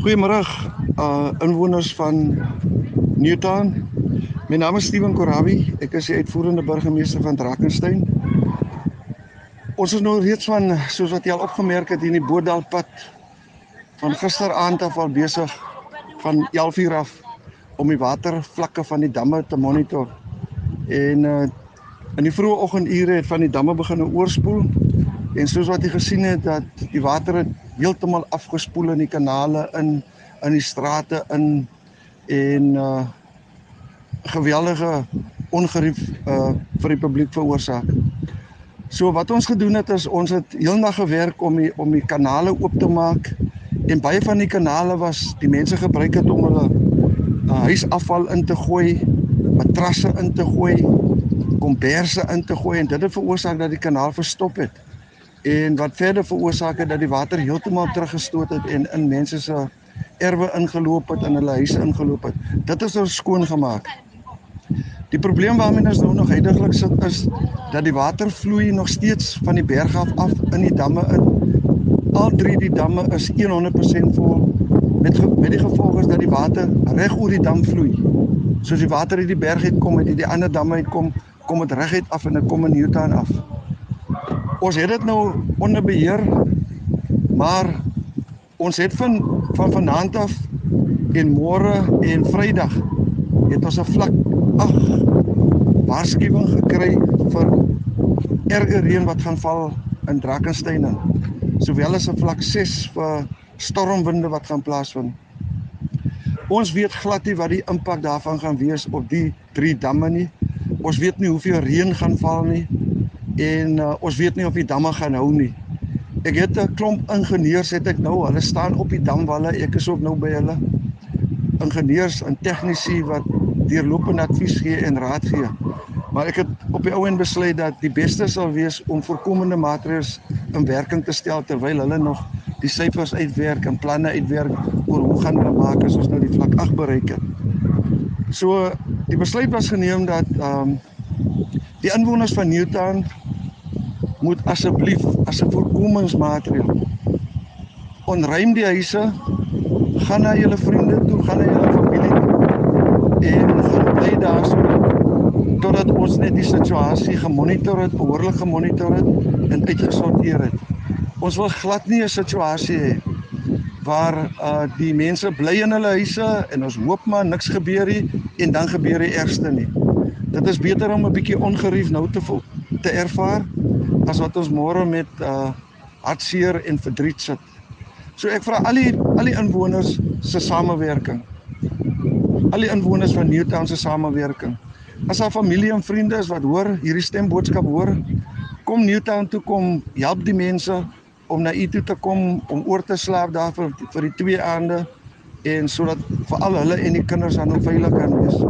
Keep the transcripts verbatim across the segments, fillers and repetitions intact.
Goeiemiddag, uh, inwoners van Newtown. My naam is Steven Korabi, ek is die uitvoerende burgemeester van Drakensberg. Ons is nou reeds van, soos wat jy al opgemerk het, in die Boordalpad van gisteraand af al besig van elf uur af om die watervlakke van die damme te monitor. En uh, in die vroeë oggendure het van die damme begin oorspoel. En soos wat jy gesien het, dat die water het heeltemal afgespoel in die kanale, in, in die strate, in en uh, geweldige ongerief uh, vir die publiek veroorsaak. So wat ons gedoen het is, ons het heel nag gewerk om die, om die kanale oop te maak. En baie van die kanale was, die mense gebruik het om hulle uh, huisafval in te gooi, matrasse in te gooi, komberse in te gooi, en dit het veroorsaak dat die kanaal verstop het. En wat verder veroorsaak het dat die water heeltemal teruggestoot het en in mense se erwe ingeloop het en hulle huise ingeloop het. Dit is ons skoon gemaak. Die probleem waarmee ons nou nog huidiglik sit is dat die water vloei nog steeds van die berg af af in die damme in. Al drie die damme is honderd persent vol. Met, met die gevolg is dat die water reg oor die dam vloei. Soos die water uit die berg uitkom, uit die ander damme uitkom, kom het reg uit af en dit kom in Newtown af. Ons het dit nou onder beheer, maar ons het van, van vanaand af en môre en Vrydag het ons 'n vlak agt waarskuwing gekry vir erge reën wat gaan val in Drakensberg, sowel as 'n vlak ses vir stormwinde wat gaan plaasvind. Ons weet glad nie wat die impak daarvan gaan wees op die drie damme nie. Ons weet nie hoeveel reën gaan val nie. En uh, ons weet nie of die damme gaan hou nie. Ek het 'n klomp ingenieurs het ek nou, hulle staan op die damwalle, ek is ook nou by hulle. Ingenieurs en tegnici wat deurlopende advies gee en raad gee. Maar ek het op die ou end besluit dat die beste sal wees om voorkomende maatreëls in werking te stel terwyl hulle nog die syfers uitwerk en planne uitwerk oor hoe gaan hulle maak as ons nou die vlak agt bereik het. So die besluit was geneem dat um, die inwoners van Newtown moet asseblief as 'n voorkomingsmaatreël onruim die huise, gaan na julle vriende toe, gaan na julle familie toe en gaan bly daar so totdat ons net die situasie gemonitor het, behoorlik gemonitor het en uitgesorteer het. Ons wil glad nie 'n situasie hê waar uh, die mense bly in hulle huise en ons hoop maar niks gebeur nie en dan gebeur die ergste nie. Dit is beter om 'n bietjie ongerief nou te, te ervaar as wat ons môre met uh, hartseer en verdriet sit. So ek vra al die, al die inwoners se samewerking. Al die inwoners van Newtown se samewerking. As daar familie en vriende is wat hoor, hierdie stemboodskap hoor, kom Newtown toe, kom help die mense om na u toe te kom, om oor te slaap daar vir, vir die twee aande en sodat vir al hulle en die kinders dan ook veilig kan wees.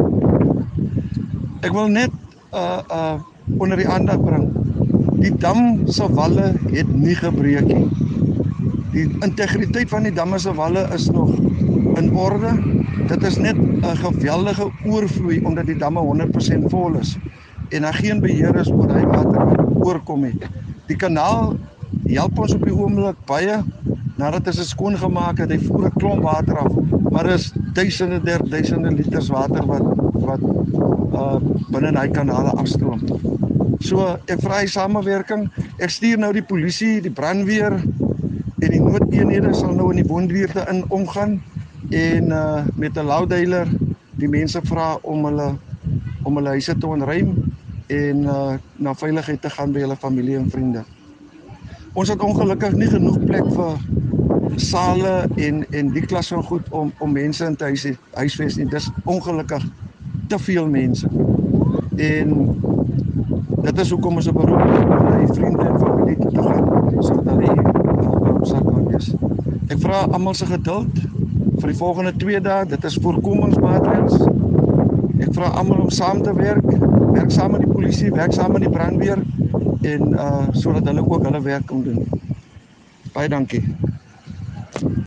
Ek wil net uh, uh, onder die aandag bring, die dam se walle het nie gebreek nie. Die integriteit van die damme se walle is nog in orde. Dit is net 'n geweldige oorvloei omdat die damme honderd persent vol is en daar geen beheer is oor daai water wat oorkom het. Die kanaal help ons op die oomblik baie, nadat ons dit skoon gemaak het, hy voer 'n klomp water af, maar daar is duisende der duisende liters water wat wat uh, binne daai kanale afstroom. So ek vra die samewerking. Ek stuur nou die polisie, die brandweer en die noodeenhede sal nou in die woonbuurte in omgaan en uh, met 'n loudhailer die mense vra om hulle om hulle huise te onruim en uh, na veiligheid te gaan by hulle familie en vriende. Ons het ongelukkig nie genoeg plek vir sale en en die klas van goed om om mense in te huis, huisves nie. Dis ongelukkig te veel mense. En dit is hoekom ons 'n beroep doen om na die vriende en familie toe te gaan sodat hulle op sak kan wees. Ek vra almal se geduld vir die volgende twee dae. Dit is voorkomingsmaatreëls. Ek vra almal om saam te werk, werk saam met die polisie, werk saam met die brandweer en uh, sodat hulle ook hulle werk kan doen. Baie dankie.